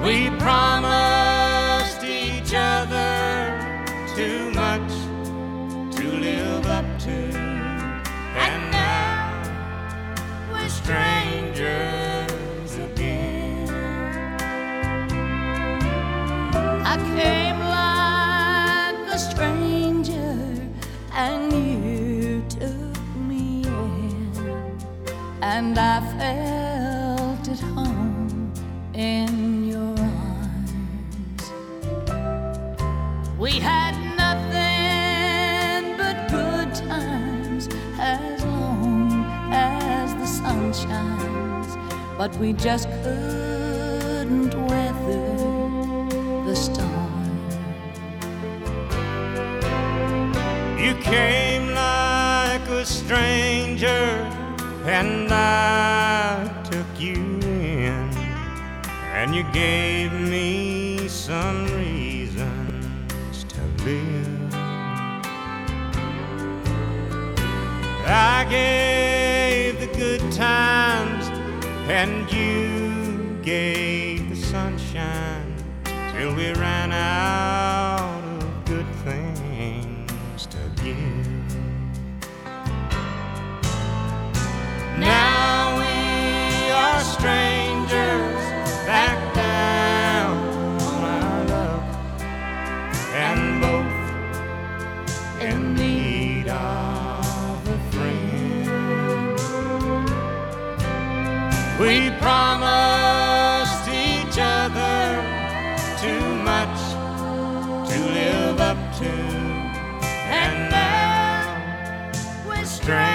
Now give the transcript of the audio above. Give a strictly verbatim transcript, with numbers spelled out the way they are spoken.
We promised each other too much to live up to, and now we're strangers again. I came like a stranger and you took me in, and I felt at home in your arms. We had nothing but good times as long as the sun shines, but we just couldn't weather the storm. You came like a stranger and I took you in, and you gave me some reasons to live. I gave the good times and you gave the sunshine, till we ran out of good things to give. Now we are strangers back down on our luck, and both in need of a friend. We promised each other too much to live up to, and now we're strangers.